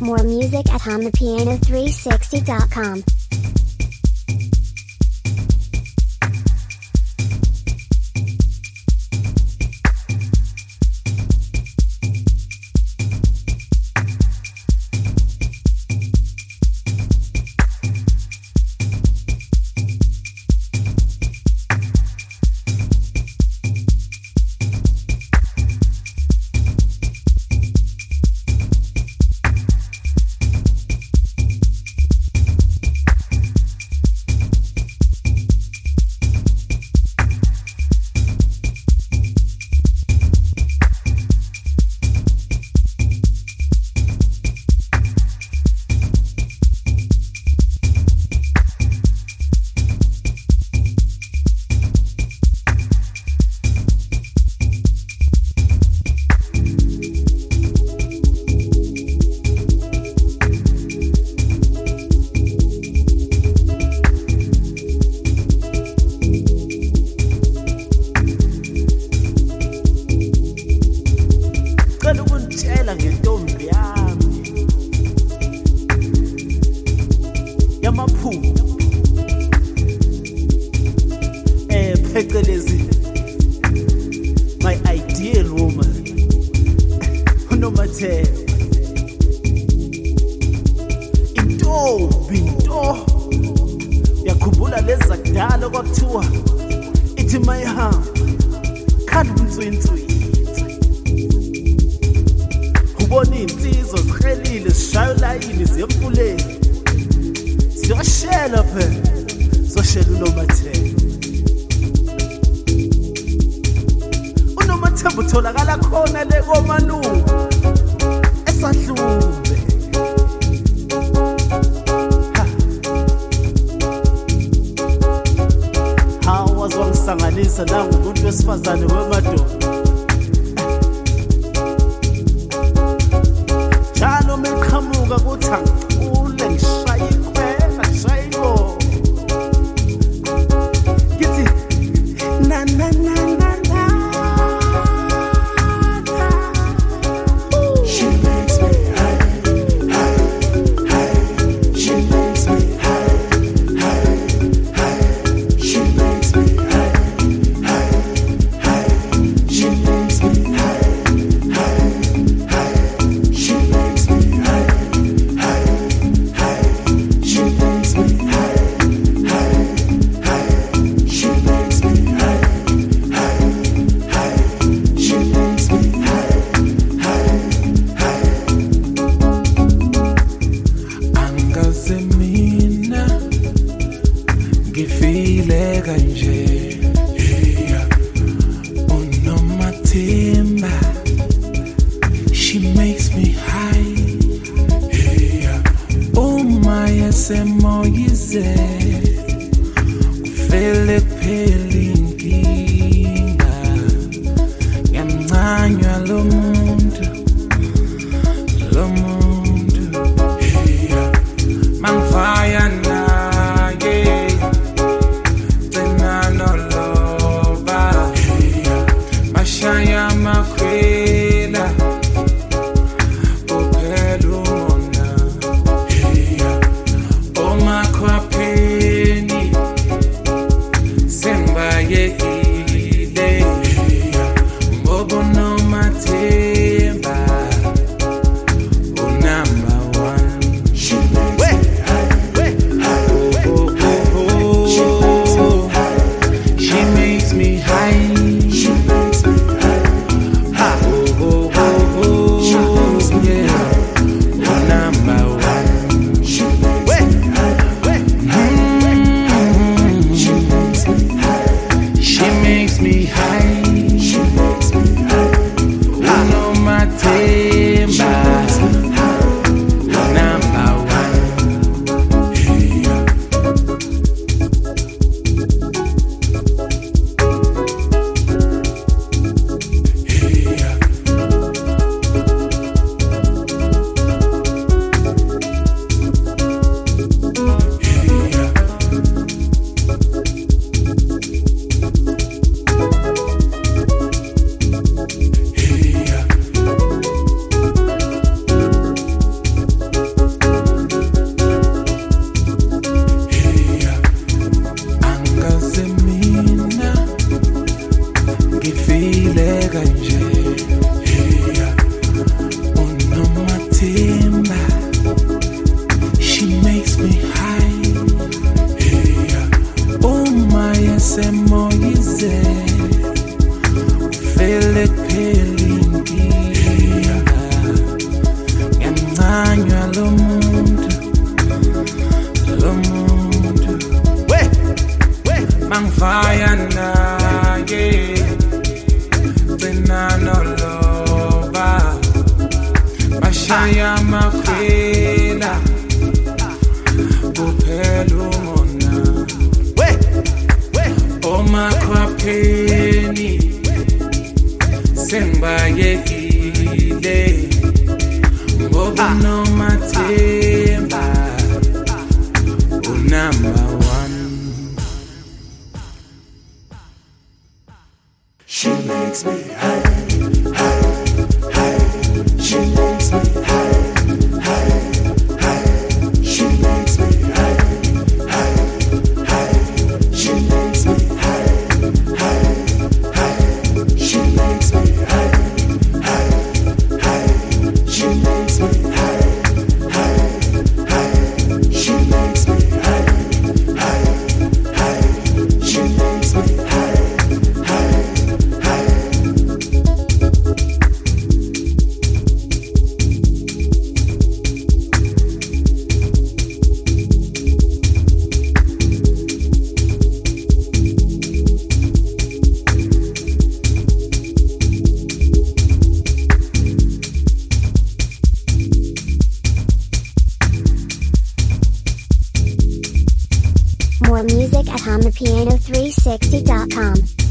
More music at HumThePiano360.com. vele kuphela inkinga ngiyancanywa lo muntu mangifaya naye gcina noloba bashaya makhwela kuphela umona omakhwapheni sengibayekile ngoba nomathemba unumber one. She makes me high, high, high. She makes me high, high, high. She makes me high, high, high. She makes me high, high, high. She makes me high, high, high. She makes me high, high, high. She makes me high, high, high. She makes me high, high. More music at HondaPiano360.com.